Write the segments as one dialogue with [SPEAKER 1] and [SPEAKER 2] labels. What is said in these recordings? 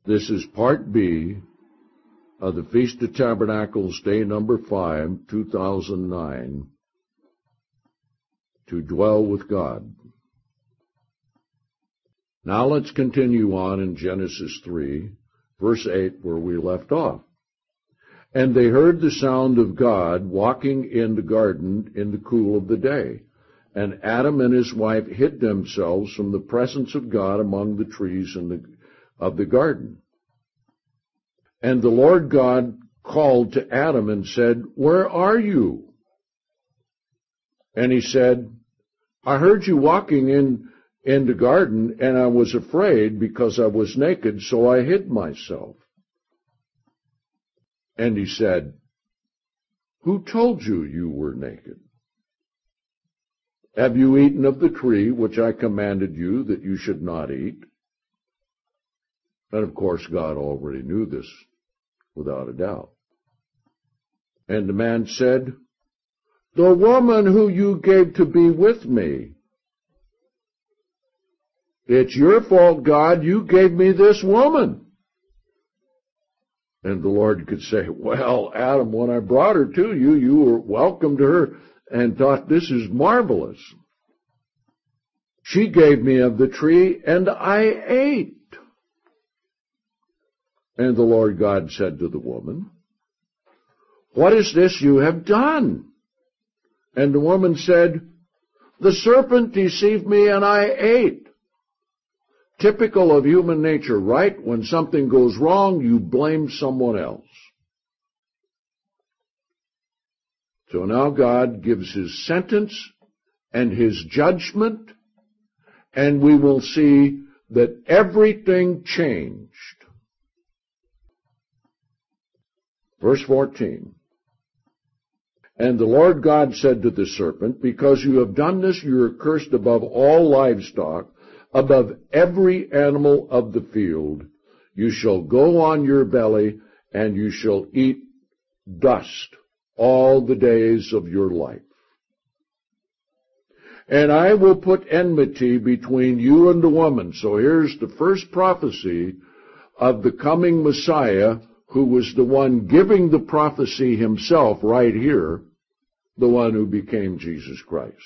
[SPEAKER 1] This is Part B of the Feast of Tabernacles, Day number 5, 2009, to dwell with God. Now let's continue on in Genesis 3, verse 8, where we left off. And they heard the sound of God walking in the garden in the cool of the day. And Adam and his wife hid themselves from the presence of God among the trees of the garden. And the Lord God called to Adam and said, "Where are you?" And he said, "I heard you walking in the garden, and I was afraid because I was naked, so I hid myself." And he said, "Who told you you were naked? Have you eaten of the tree which I commanded you that you should not eat?" And of course, God already knew this, without a doubt. And the man said, "The woman who you gave to be with me. It's your fault, God, you gave me this woman." And the Lord could say, "Well, Adam, when I brought her to you, you were welcomed her and thought this is marvelous. She gave me of the tree, and I ate." And the Lord God said to the woman, "What is this you have done?" And the woman said, "The serpent deceived me, and I ate." Typical of human nature, right? When something goes wrong, you blame someone else. So now God gives his sentence and his judgment, and we will see that everything changed. Verse 14. And the Lord God said to the serpent, "Because you have done this, you are cursed above all livestock, above every animal of the field. You shall go on your belly, and you shall eat dust all the days of your life. And I will put enmity between you and the woman." So here's the first prophecy of the coming Messiah, who was the one giving the prophecy himself right here, the one who became Jesus Christ.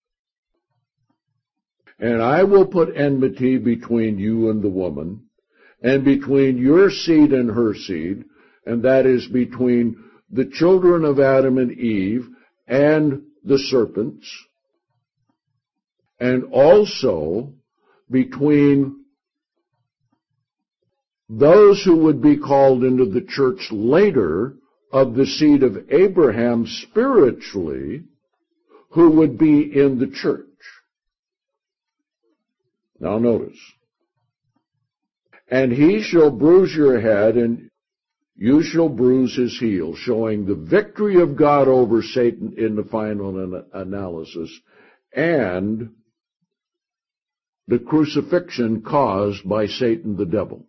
[SPEAKER 1] "And I will put enmity between you and the woman, and between your seed and her seed," and that is between the children of Adam and Eve and the serpents, and also between those who would be called into the church later of the seed of Abraham spiritually, who would be in the church. Now notice, "And he shall bruise your head, and you shall bruise his heel," showing the victory of God over Satan in the final analysis, and the crucifixion caused by Satan the devil.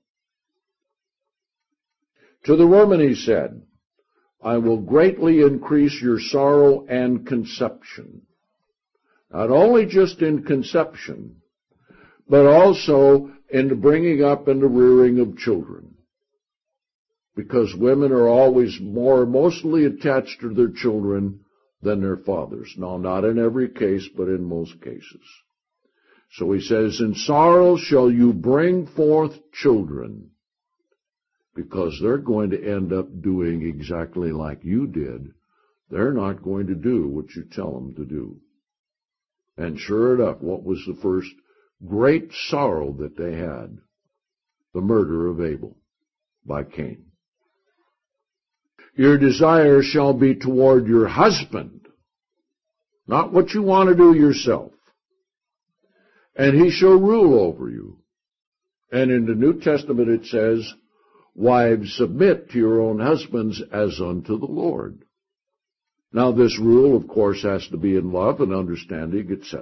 [SPEAKER 1] To the woman he said, "I will greatly increase your sorrow and conception." Not only just in conception, but also in the bringing up and the rearing of children. Because women are always mostly attached to their children than their fathers. Now, not in every case, but in most cases. So he says, "In sorrow shall you bring forth children," because they're going to end up doing exactly like you did. They're not going to do what you tell them to do. And sure enough, what was the first great sorrow that they had? The murder of Abel by Cain. "Your desire shall be toward your husband," not what you want to do yourself, "and he shall rule over you." And in the New Testament it says, "Wives, submit to your own husbands as unto the Lord." Now this rule, of course, has to be in love and understanding, etc.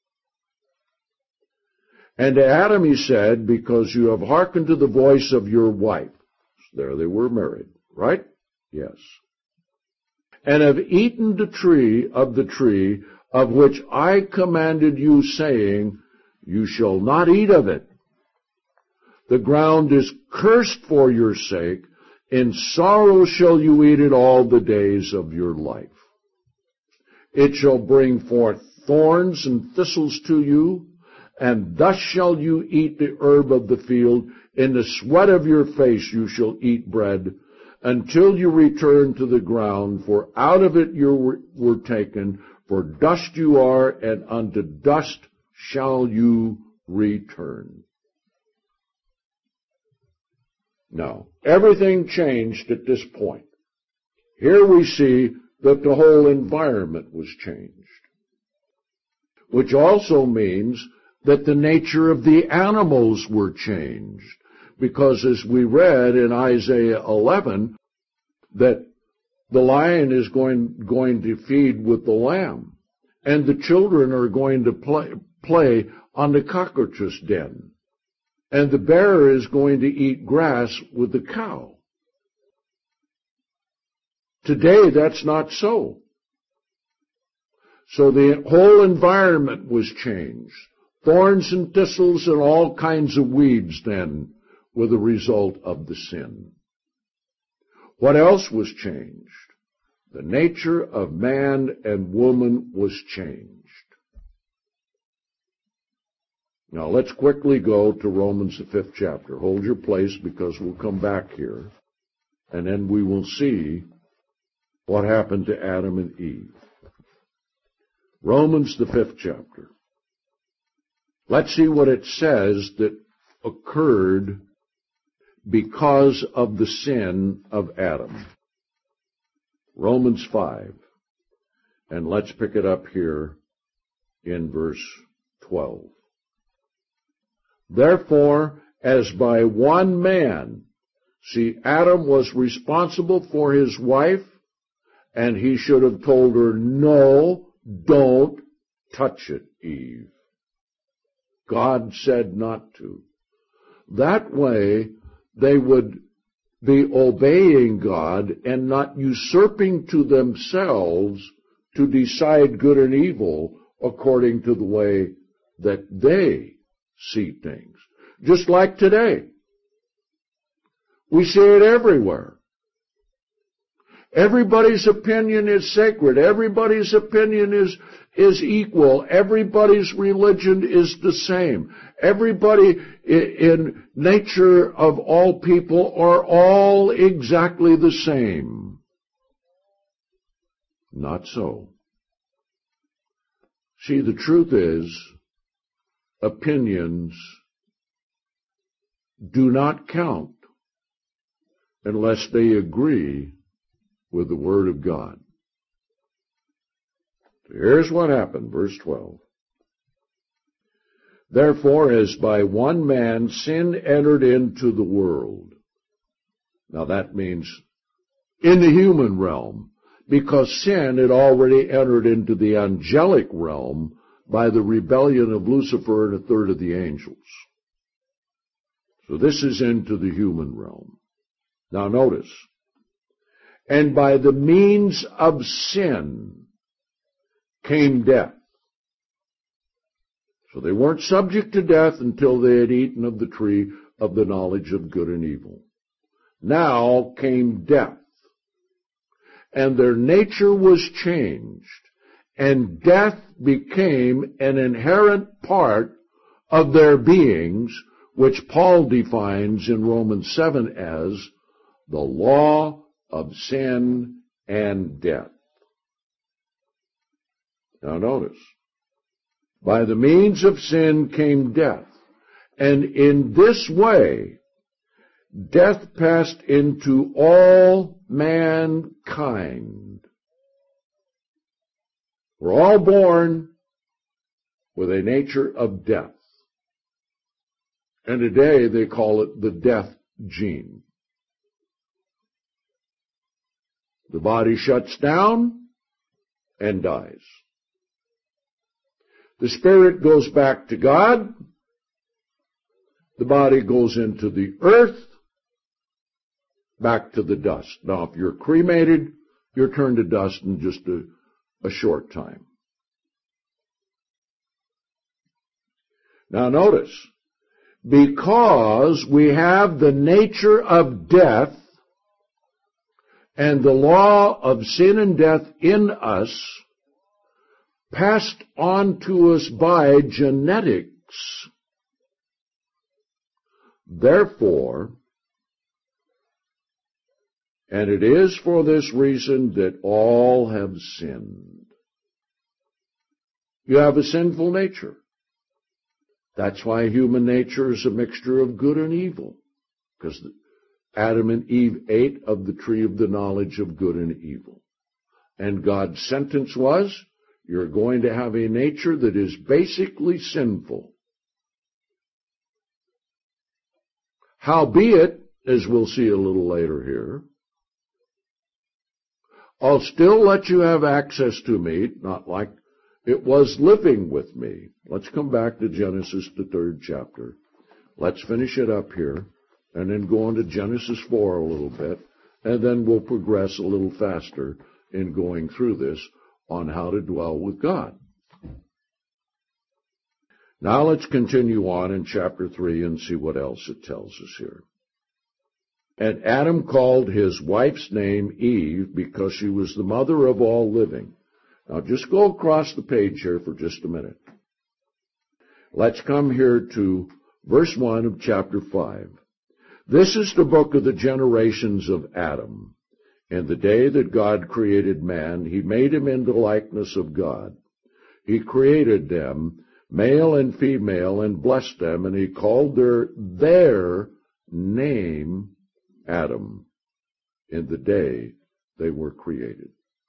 [SPEAKER 1] "And to Adam he said, because you have hearkened to the voice of your wife." There they were married, right? Yes. "And have eaten the tree of which I commanded you, saying, you shall not eat of it. The ground is cursed for your sake. In sorrow shall you eat it all the days of your life. It shall bring forth thorns and thistles to you, and thus shall you eat the herb of the field. In the sweat of your face you shall eat bread, until you return to the ground, for out of it you were taken, for dust you are, and unto dust shall you return. Now, everything changed at this point. Here we see that the whole environment was changed, which also means that the nature of the animals were changed, because as we read in Isaiah 11, that the lion is going to feed with the lamb, and the children are going to play on the cockroach's den, and the bear is going to eat grass with the cow. Today, that's not so. So the whole environment was changed. Thorns and thistles and all kinds of weeds then were the result of the sin. What else was changed? The nature of man and woman was changed. Now let's quickly go to Romans the 5th chapter. Hold your place, because we'll come back here, and then we will see what happened to Adam and Eve. Romans the 5th chapter. Let's see what it says that occurred because of the sin of Adam. Romans 5. And let's pick it up here in verse 12. Therefore, as by one man, see, Adam was responsible for his wife, and he should have told her, no, don't touch it, Eve. God said not to. That way, they would be obeying God and not usurping to themselves to decide good and evil according to the way that they see things. Just like today. We see it everywhere. Everybody's opinion is sacred. Everybody's opinion is equal. Everybody's religion is the same. Everybody in nature of all people are all exactly the same. Not so. See, the truth is, opinions do not count unless they agree with the Word of God. So here's what happened, verse 12. Therefore, as by one man sin entered into the world. Now that means in the human realm, because sin had already entered into the angelic realm by the rebellion of Lucifer and a third of the angels. So this is into the human realm. Now notice, and by the means of sin came death. So they weren't subject to death until they had eaten of the tree of the knowledge of good and evil. Now came death, and their nature was changed, and death became an inherent part of their beings, which Paul defines in Romans 7 as the law of sin and death. Now notice, by the means of sin came death, and in this way death passed into all mankind. We're all born with a nature of death. And today they call it the death gene. The body shuts down and dies. The spirit goes back to God. The body goes into the earth, back to the dust. Now, if you're cremated, you're turned to dust in just a short time. Now notice, because we have the nature of death and the law of sin and death in us, passed on to us by genetics. Therefore, and it is for this reason that all have sinned. You have a sinful nature. That's why human nature is a mixture of good and evil, because Adam and Eve ate of the tree of the knowledge of good and evil. And God's sentence was, you're going to have a nature that is basically sinful. Howbeit, as we'll see a little later here, I'll still let you have access to me, not like it was living with me. Let's come back to Genesis, the 3rd chapter. Let's finish it up here, and then go on to Genesis 4 a little bit, and then we'll progress a little faster in going through this on how to dwell with God. Now let's continue on in chapter 3 and see what else it tells us here. And Adam called his wife's name Eve because she was the mother of all living. Now just go across the page here for just a minute. Let's come here to verse 1 of chapter 5. This is the book of the generations of Adam. In the day that God created man, he made him in the likeness of God. He created them, male and female, and blessed them, and he called their name Adam, in the day they were created.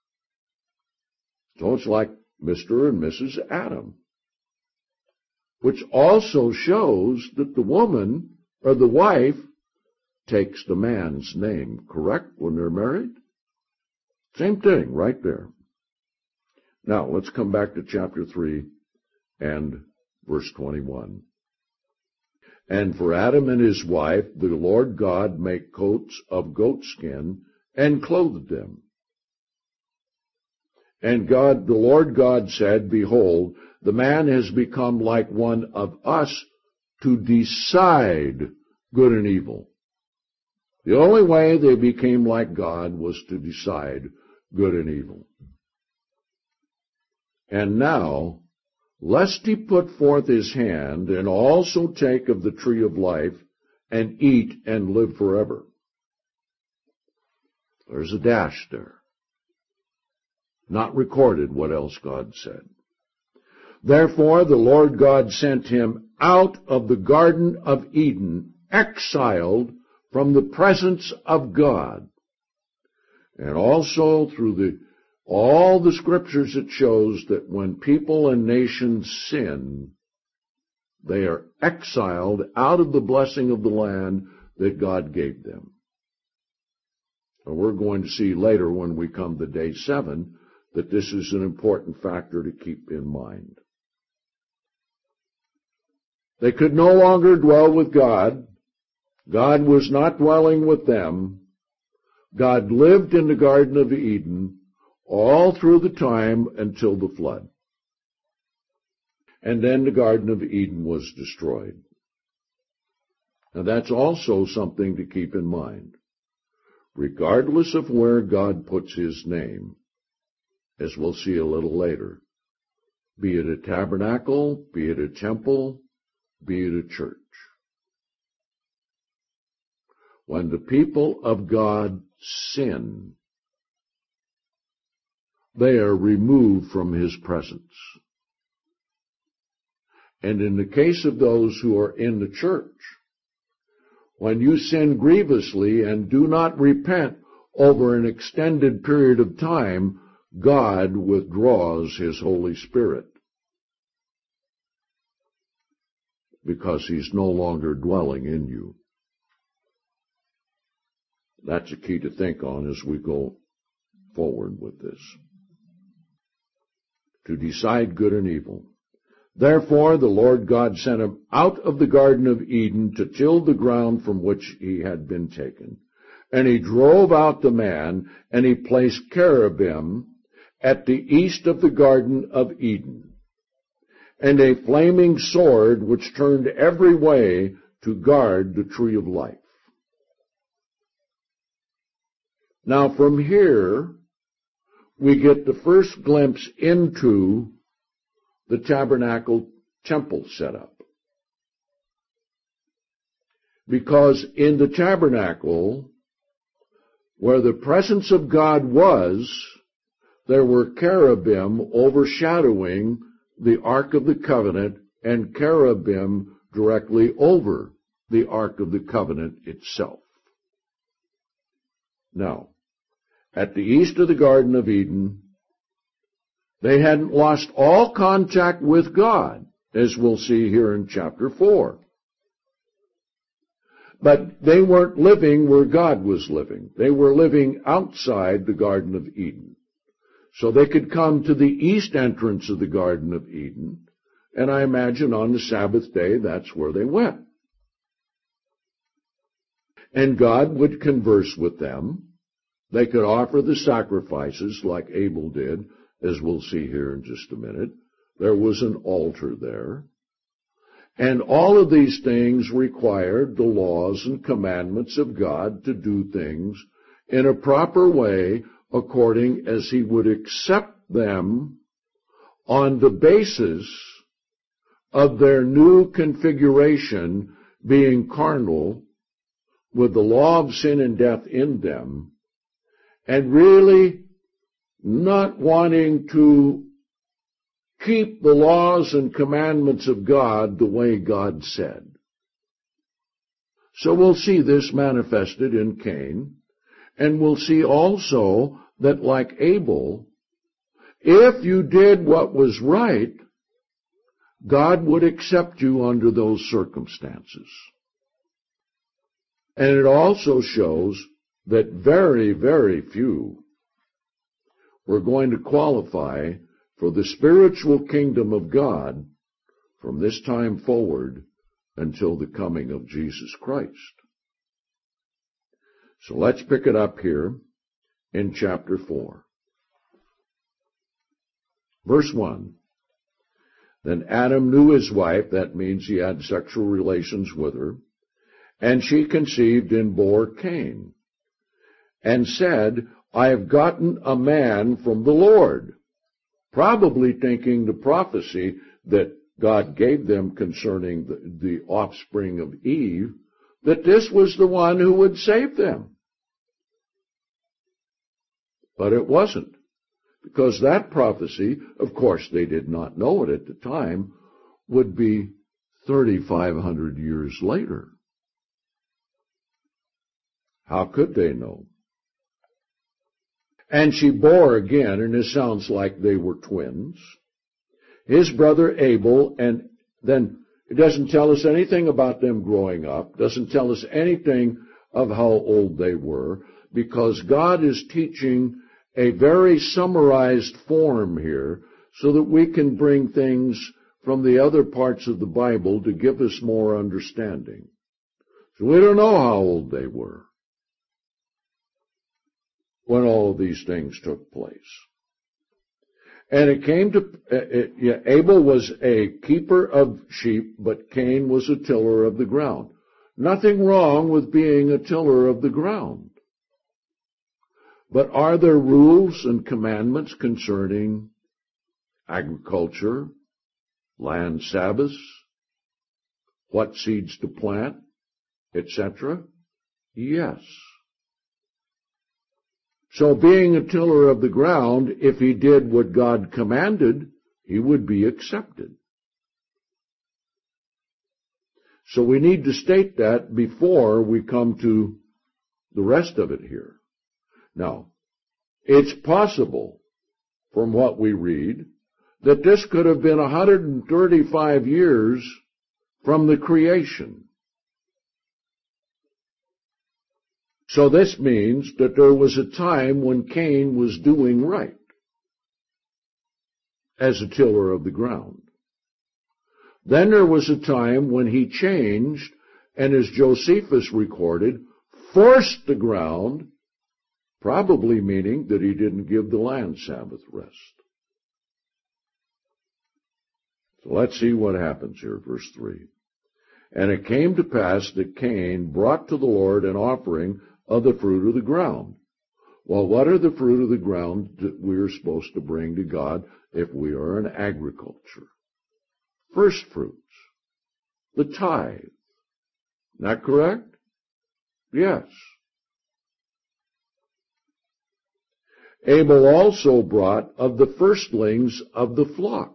[SPEAKER 1] So it's like Mr. and Mrs. Adam, which also shows that the woman, or the wife, takes the man's name, correct, when they're married? Same thing, right there. Now, let's come back to chapter 3 and verse 21. And for Adam and his wife, the Lord God made coats of goatskin and clothed them. And the Lord God said, Behold, the man has become like one of us to decide good and evil. The only way they became like God was to decide good and evil. And now, lest he put forth his hand, and also take of the tree of life, and eat and live forever. There's a dash there. Not recorded what else God said. Therefore the Lord God sent him out of the Garden of Eden, exiled from the presence of God. And also through all the scriptures it shows that when people and nations sin, they are exiled out of the blessing of the land that God gave them. And we're going to see later when we come to day 7 that this is an important factor to keep in mind. They could no longer dwell with God. God was not dwelling with them. God lived in the Garden of Eden all through the time until the flood. And then the Garden of Eden was destroyed. Now that's also something to keep in mind. Regardless of where God puts his name, as we'll see a little later, be it a tabernacle, be it a temple, be it a church. When the people of God sin, they are removed from his presence. And in the case of those who are in the church, when you sin grievously and do not repent over an extended period of time, God withdraws his Holy Spirit because he's no longer dwelling in you. That's a key to think on as we go forward with this. To decide good and evil. Therefore the Lord God sent him out of the Garden of Eden to till the ground from which he had been taken. And he drove out the man, and he placed cherubim at the east of the Garden of Eden, and a flaming sword which turned every way to guard the tree of life. Now from here, we get the first glimpse into the tabernacle temple setup. Because in the tabernacle, where the presence of God was, there were cherubim overshadowing the Ark of the Covenant and cherubim directly over the Ark of the Covenant itself. Now, at the east of the Garden of Eden, they hadn't lost all contact with God, as we'll see here in chapter 4. But they weren't living where God was living. They were living outside the Garden of Eden. So they could come to the east entrance of the Garden of Eden, and I imagine on the Sabbath day that's where they went. And God would converse with them. They could offer the sacrifices like Abel did, as we'll see here in just a minute. There was an altar there. And all of these things required the laws and commandments of God to do things in a proper way according as He would accept them on the basis of their new configuration being carnal with the law of sin and death in them, and really not wanting to keep the laws and commandments of God the way God said. So we'll see this manifested in Cain, and we'll see also that like Abel, if you did what was right, God would accept you under those circumstances. And it also shows that very, very few were going to qualify for the spiritual kingdom of God from this time forward until the coming of Jesus Christ. So let's pick it up here in chapter 4. Verse 1. Then Adam knew his wife, that means he had sexual relations with her, and she conceived and bore Cain, and said, I have gotten a man from the Lord. Probably thinking the prophecy that God gave them concerning the offspring of Eve, that this was the one who would save them. But it wasn't, because that prophecy, of course they did not know it at the time, would be 3,500 years later. How could they know? And she bore again, and it sounds like they were twins, his brother Abel, and then it doesn't tell us anything about them growing up, doesn't tell us anything of how old they were, because God is teaching a very summarized form here so that we can bring things from the other parts of the Bible to give us more understanding. So we don't know how old they were when all of these things took place. And it came to, Abel was a keeper of sheep, but Cain was a tiller of the ground. Nothing wrong with being a tiller of the ground. But are there rules and commandments concerning agriculture, land Sabbaths, what seeds to plant, etc.? Yes. So being a tiller of the ground, if he did what God commanded, he would be accepted. So we need to state that before we come to the rest of it here. Now, it's possible, from what we read, that this could have been 135 years from the creation. So this means that there was a time when Cain was doing right as a tiller of the ground. Then there was a time when he changed, and as Josephus recorded, forced the ground, probably meaning that he didn't give the land Sabbath rest. So let's see what happens here, verse 3. And it came to pass that Cain brought to the Lord an offering of the fruit of the ground. Well, what are the fruit of the ground that we are supposed to bring to God if we are in agriculture? First fruits. The tithe. Isn't that correct? Yes. Abel also brought of the firstlings of the flock.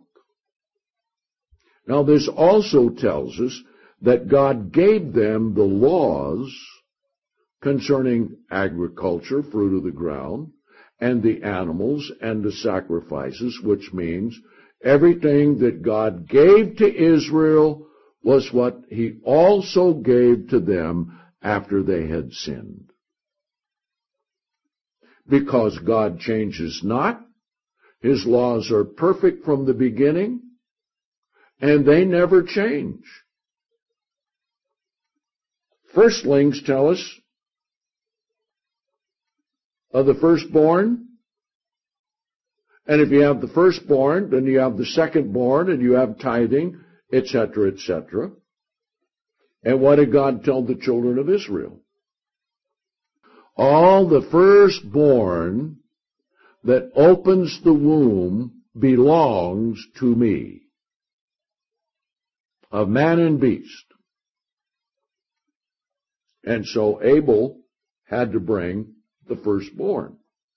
[SPEAKER 1] Now this also tells us that God gave them the laws concerning agriculture, fruit of the ground, and the animals and the sacrifices, which means everything that God gave to Israel was what he also gave to them after they had sinned. Because God changes not, his laws are perfect from the beginning, and they never change. Firstlings tell us of the firstborn, and if you have the firstborn, then you have the secondborn, and you have tithing, etc., etc. And what did God tell the children of Israel? All the firstborn that opens the womb belongs to me, of man and beast. And so Abel had to bring the firstborn.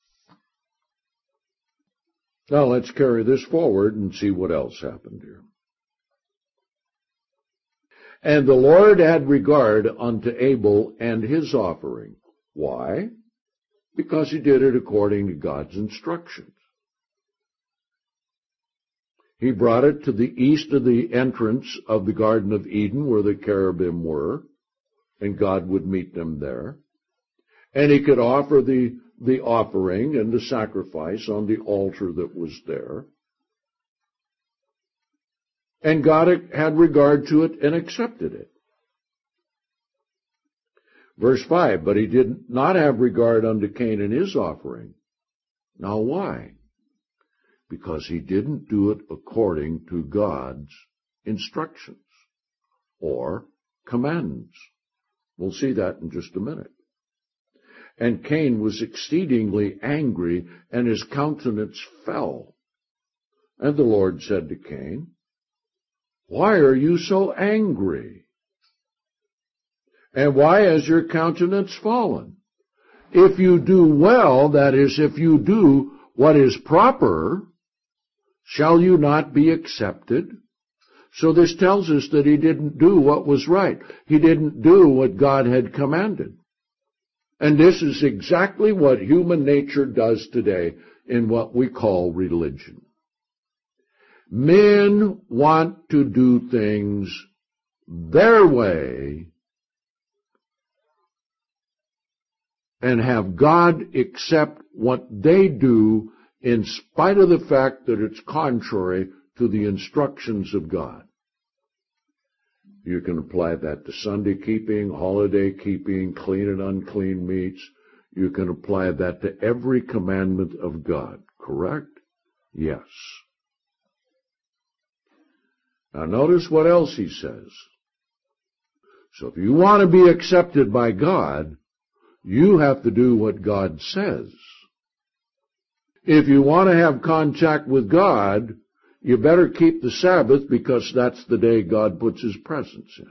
[SPEAKER 1] Now let's carry this forward and see what else happened here. And the Lord had regard unto Abel and his offering. Why? Because he did it according to God's instructions. He brought it to the east of the entrance of the Garden of Eden where the cherubim were, and God would meet them there. And he could offer the offering and the sacrifice on the altar that was there. And God had regard to it and accepted it. Verse 5, but he did not have regard unto Cain and his offering. Now why? Because he didn't do it according to God's instructions or commandments. We'll see that in just a minute. And Cain was exceedingly angry, and his countenance fell. And the Lord said to Cain, why are you so angry? And why has your countenance fallen? If you do well, that is, if you do what is proper, shall you not be accepted? So this tells us that he didn't do what was right. He didn't do what God had commanded. And this is exactly what human nature does today in what we call religion. Men want to do things their way and have God accept what they do in spite of the fact that it's contrary to the instructions of God. You can apply that to Sunday keeping, holiday keeping, clean and unclean meats. You can apply that to every commandment of God, correct? Yes. Now notice what else he says. So if you want to be accepted by God, you have to do what God says. If you want to have contact with God, you better keep the Sabbath because that's the day God puts his presence in.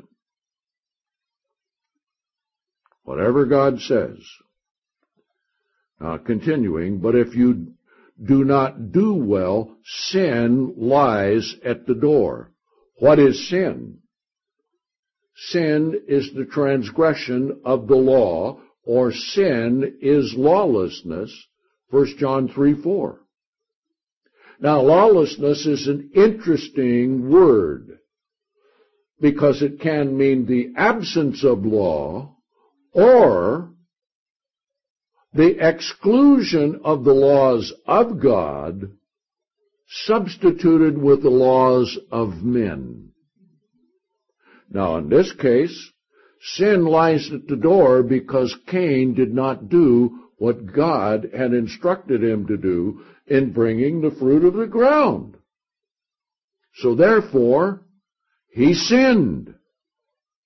[SPEAKER 1] Whatever God says. Now continuing, but if you do not do well, sin lies at the door. What is sin? Sin is the transgression of the law, or sin is lawlessness, 1 John 3:4. Now, lawlessness is an interesting word because it can mean the absence of law or the exclusion of the laws of God substituted with the laws of men. Now, in this case, sin lies at the door because Cain did not do what God had instructed him to do in bringing the fruit of the ground. So therefore, he sinned.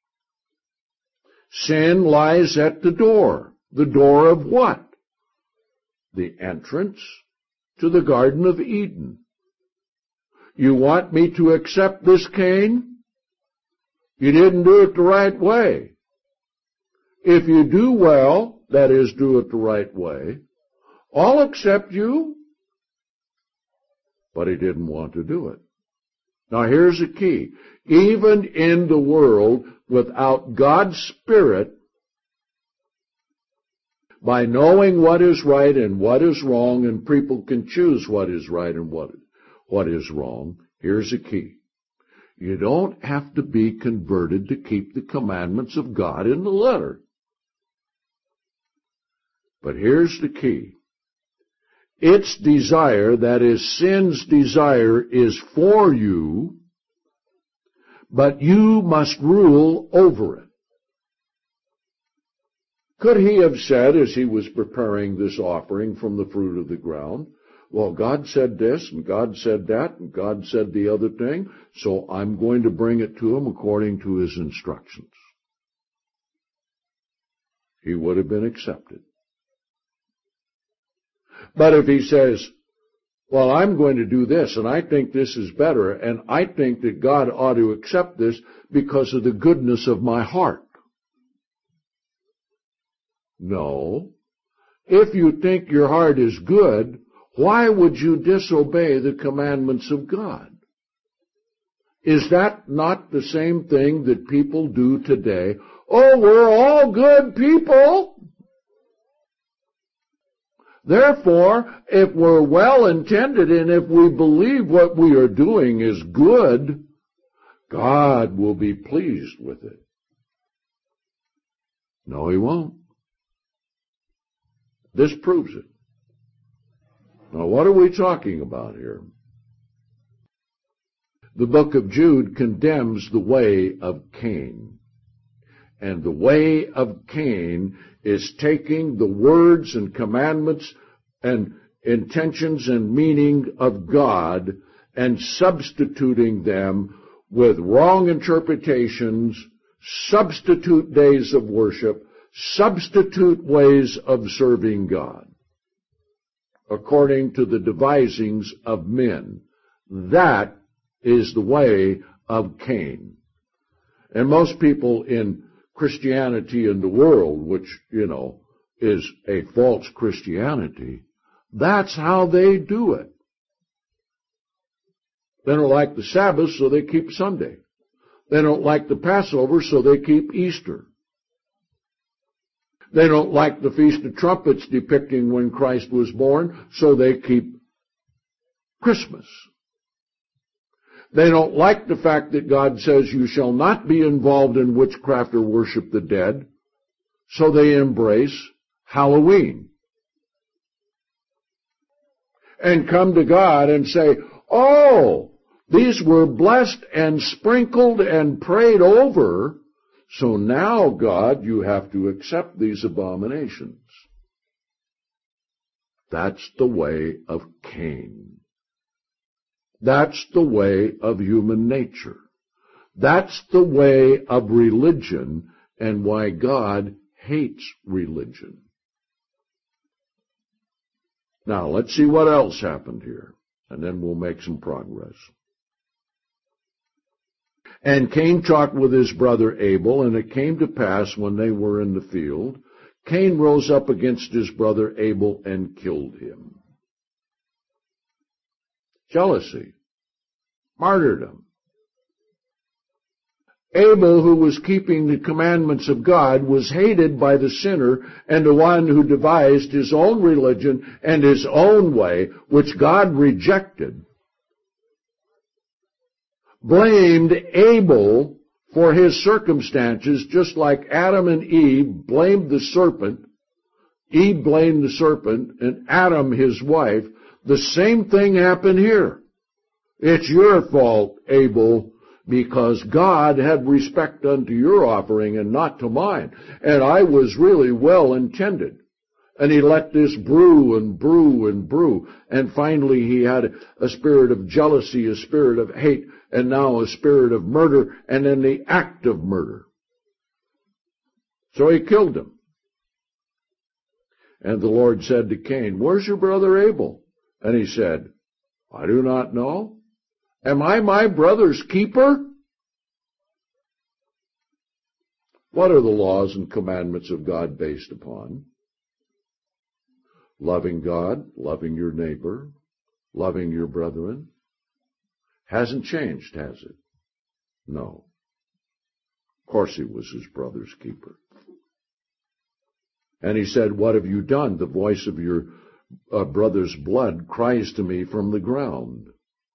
[SPEAKER 1] Sin lies at the door. The door of what? The entrance to the Garden of Eden. You want me to accept this, Cain? You didn't do it the right way. If you do well, that is, do it the right way, I'll accept you. But he didn't want to do it. Now here's the key. Even in the world, without God's Spirit, by knowing what is right and what is wrong, and people can choose what is right and what is wrong, here's the key. You don't have to be converted to keep the commandments of God in the letter. But here's the key. Its desire, that is, sin's desire, is for you, but you must rule over it. Could he have said, as he was preparing this offering from the fruit of the ground, well, God said this, and God said that, and God said the other thing, so I'm going to bring it to him according to his instructions? He would have been accepted. But if he says, well, I'm going to do this, and I think this is better, and I think that God ought to accept this because of the goodness of my heart. No. If you think your heart is good, why would you disobey the commandments of God? Is that not the same thing that people do today? Oh, we're all good people. Therefore, if we're well-intended and if we believe what we are doing is good, God will be pleased with it. No, he won't. This proves it. Now, what are we talking about here? The book of Jude condemns the way of Cain. And the way of Cain is taking the words and commandments and intentions and meaning of God and substituting them with wrong interpretations, substitute days of worship, substitute ways of serving God, according to the devisings of men. That is the way of Cain. And most people in Christianity in the world, which, is a false Christianity, that's how they do it. They don't like the Sabbath, so they keep Sunday. They don't like the Passover, so they keep Easter. They don't like the Feast of Trumpets depicting when Christ was born, so they keep Christmas. They don't like the fact that God says you shall not be involved in witchcraft or worship the dead, so they embrace Halloween. And come to God and say, oh, these were blessed and sprinkled and prayed over, so now, God, you have to accept these abominations. That's the way of Cain. That's the way of human nature. That's the way of religion and why God hates religion. Now, let's see what else happened here, and then we'll make some progress. And Cain talked with his brother Abel, and it came to pass when they were in the field, Cain rose up against his brother Abel and killed him. Jealousy. Martyrdom. Abel, who was keeping the commandments of God, was hated by the sinner and the one who devised his own religion and his own way, which God rejected. Blamed Abel for his circumstances, just like Adam and Eve blamed the serpent. Eve blamed the serpent, and Adam his wife. The same thing happened here. It's your fault, Abel, because God had respect unto your offering and not to mine. And I was really well intended. And he let this brew and brew and brew. And finally he had a spirit of jealousy, a spirit of hate, and now a spirit of murder, and then the act of murder. So he killed him. And the Lord said to Cain, "Where's your brother Abel?" And he said, "I do not know. Am I my brother's keeper?" What are the laws and commandments of God based upon? Loving God, loving your neighbor, loving your brethren. Hasn't changed, has it? No. Of course he was his brother's keeper. And he said, "What have you done? The voice of your brother's blood cries to me from the ground."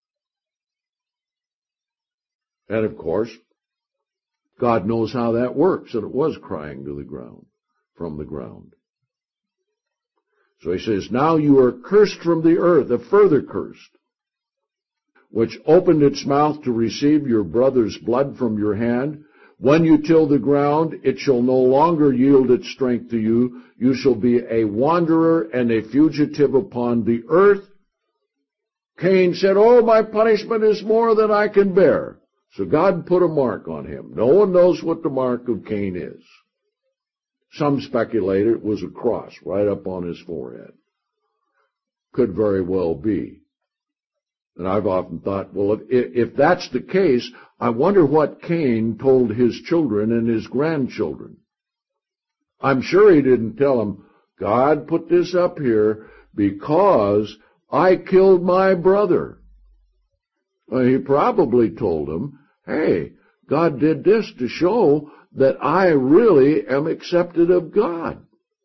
[SPEAKER 1] And of course, God knows how that works, and it was crying to the ground, from the ground. So he says, "Now you are cursed from the earth, a further curse, which opened its mouth to receive your brother's blood from your hand. When you till the ground, it shall no longer yield its strength to you. You shall be a wanderer and a fugitive upon the earth." Cain said, "Oh, my punishment is more than I can bear." So God put a mark on him. No one knows what the mark of Cain is. Some speculate it was a cross right up on his forehead. Could very well be. And I've often thought, well, if that's the case, I wonder what Cain told his children and his grandchildren. I'm sure he didn't tell them, "God put this up here because I killed my brother." Well, he probably told them, "Hey, God did this to show that I really am accepted of God."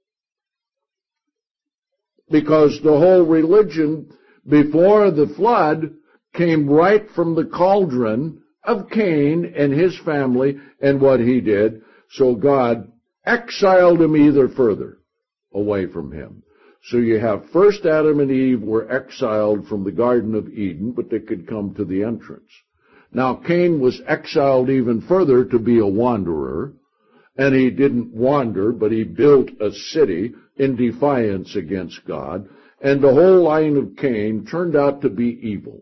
[SPEAKER 1] Because the whole religion before the flood came right from the cauldron of Cain and his family and what he did. So God exiled him either further away from him. So you have first Adam and Eve were exiled from the Garden of Eden, but they could come to the entrance. Now Cain was exiled even further to be a wanderer, and he didn't wander, but he built a city in defiance against God, and the whole line of Cain turned out to be evil.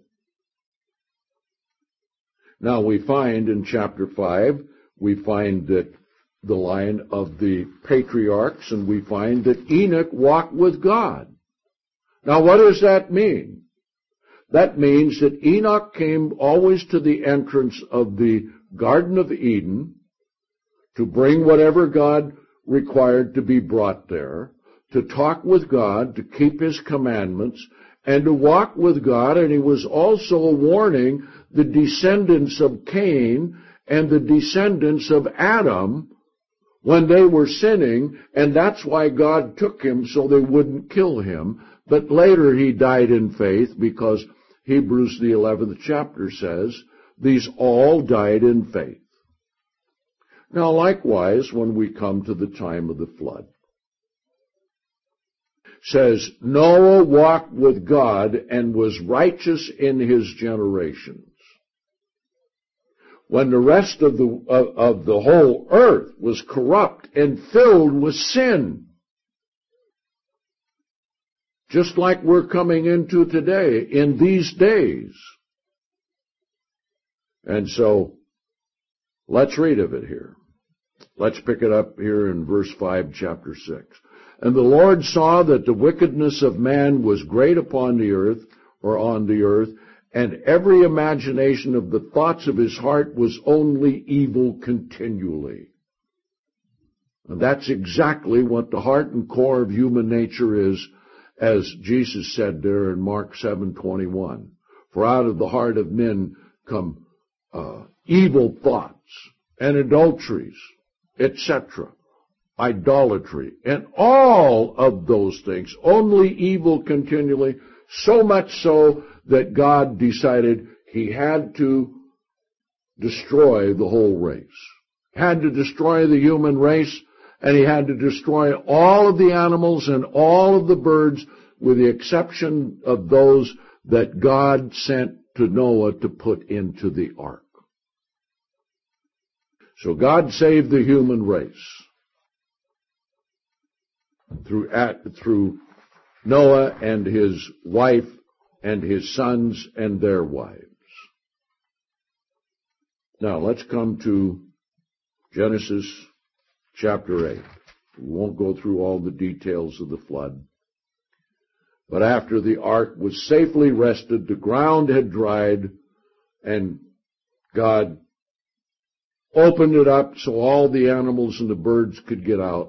[SPEAKER 1] Now we find in chapter 5, we find that the line of the patriarchs, and we find that Enoch walked with God. Now what does that mean? That means that Enoch came always to the entrance of the Garden of Eden to bring whatever God required to be brought there, to talk with God, to keep his commandments, and to walk with God. And he was also warning the descendants of Cain and the descendants of Adam when they were sinning, and that's why God took him so they wouldn't kill him. But later he died in faith, because Hebrews the 11th chapter says, these all died in faith. Now likewise, when we come to the time of the flood, says, Noah walked with God and was righteous in his generations. When the rest of the whole earth was corrupt and filled with sin. Just like we're coming into today, in these days. And so, let's read of it here. Let's pick it up here in verse 5, chapter 6. And the Lord saw that the wickedness of man was great upon the earth, or on the earth, and every imagination of the thoughts of his heart was only evil continually. And that's exactly what the heart and core of human nature is, as Jesus said there in Mark 7:21. For out of the heart of men come evil thoughts and adulteries, etc., idolatry, and all of those things, only evil continually, so much so that God decided he had to destroy the whole race. Had to destroy the human race, and he had to destroy all of the animals and all of the birds, with the exception of those that God sent to Noah to put into the ark. So God saved the human race through Noah and his wife and his sons and their wives. Now let's come to Genesis chapter 8. We won't go through all the details of the flood. But after the ark was safely rested, the ground had dried, and God opened it up so all the animals and the birds could get out.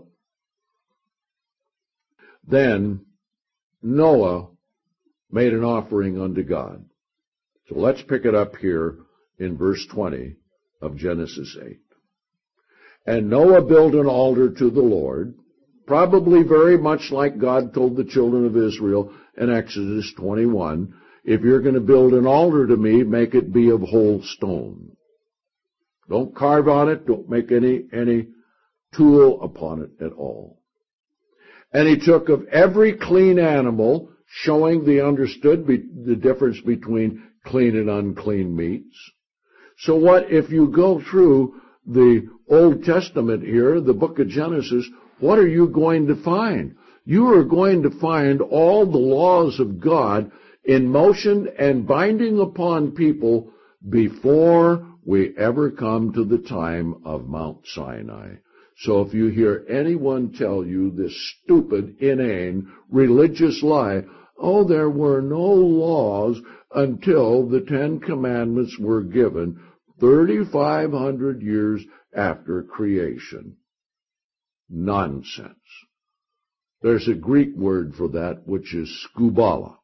[SPEAKER 1] Then Noah made an offering unto God. So let's pick it up here in verse 20 of Genesis 8. And Noah built an altar to the Lord, probably very much like God told the children of Israel in Exodus 21, if you're going to build an altar to me, make it be of whole stone. Don't carve on it, don't make any tool upon it at all. And he took of every clean animal, showing the difference between clean and unclean meats. So what if you go through the Old Testament here, the book of Genesis, what are you going to find? You are going to find all the laws of God in motion and binding upon people before we ever come to the time of Mount Sinai. So if you hear anyone tell you this stupid, inane, religious lie, oh, there were no laws until the Ten Commandments were given 3,500 years after creation. Nonsense. There's a Greek word for that, which is skubala.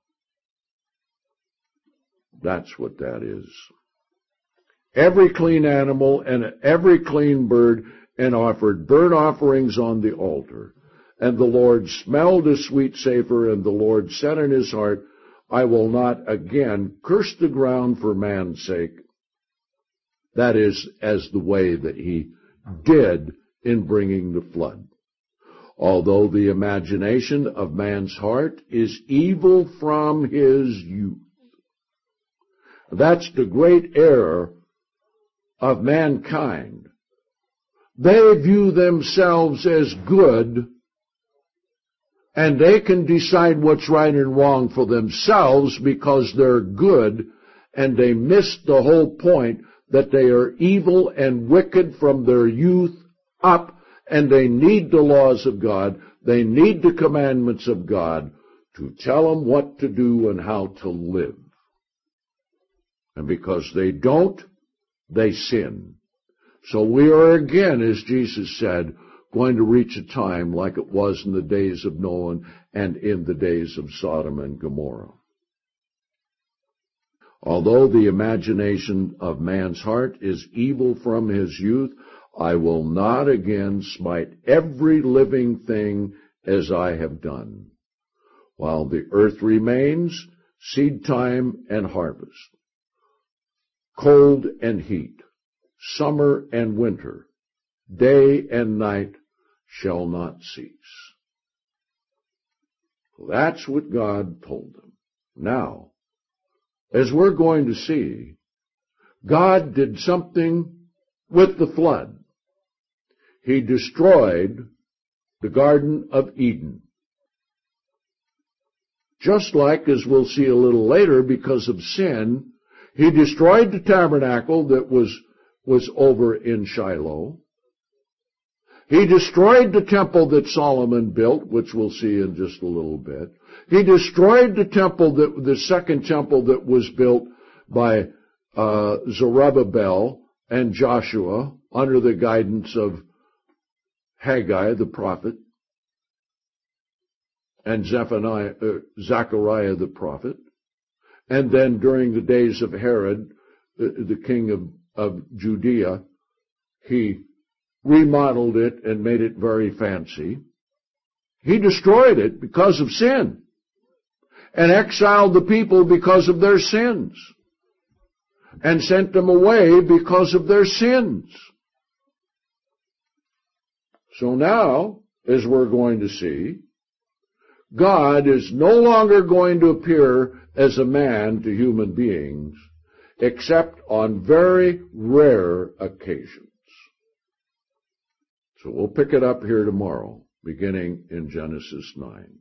[SPEAKER 1] That's what that is. Every clean animal and every clean bird, and offered burnt offerings on the altar. And the Lord smelled a sweet savor, and the Lord said in his heart, I will not again curse the ground for man's sake. That is, as the way that he did in bringing the flood. Although the imagination of man's heart is evil from his youth. That's the great error of mankind. They view themselves as good, and they can decide what's right and wrong for themselves because they're good, and they miss the whole point that they are evil and wicked from their youth up, and they need the laws of God, they need the commandments of God to tell them what to do and how to live. And because they don't, they sin. So we are again, as Jesus said, going to reach a time like it was in the days of Noah and in the days of Sodom and Gomorrah. Although the imagination of man's heart is evil from his youth, I will not again smite every living thing as I have done. While the earth remains, seed time and harvest, cold and heat, summer and winter, day and night shall not cease. That's what God told them. Now, as we're going to see, God did something with the flood. He destroyed the Garden of Eden. Just like, as we'll see a little later, because of sin, he destroyed the tabernacle that was over in Shiloh. He destroyed the temple that Solomon built, which we'll see in just a little bit. He destroyed the second temple that was built by Zerubbabel and Joshua under the guidance of Haggai the prophet and Zechariah the prophet. And then during the days of Herod, the king of Judea, he remodeled it and made it very fancy. He destroyed it because of sin and exiled the people because of their sins and sent them away because of their sins. So now, as we're going to see, God is no longer going to appear as a man to human beings, except on very rare occasions. So we'll pick it up here tomorrow, beginning in Genesis 9.